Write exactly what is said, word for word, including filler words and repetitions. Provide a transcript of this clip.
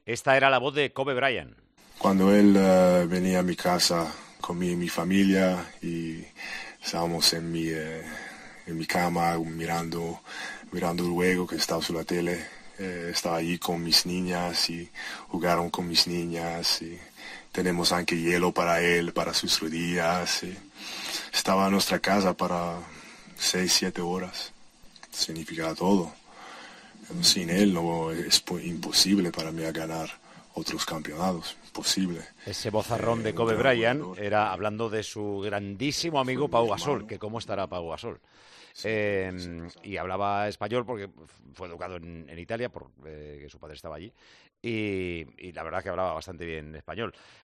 Esta era la voz de Kobe Bryant. Cuando él uh, venía a mi casa con mi, mi familia y estábamos en mi, eh, en mi cama mirando, mirando el juego que estaba sobre la tele, eh, estaba allí con mis niñas y jugaron con mis niñas y tenemos también hielo para él, para sus rodillas. Y estaba en nuestra casa para seis, siete horas. Significaba todo. Sin él no es imposible para mí ganar otros campeonatos, posible. Ese vozarrón Eh, de un Kobe gran Bryant jugador, era hablando de su grandísimo fue amigo mi Pau Gasol, hermano. que cómo estará Pau Gasol. Sí, sí, Eh, y exacto. hablaba español porque fue educado en, en Italia, porque su padre estaba allí, y, y la verdad que hablaba bastante bien español.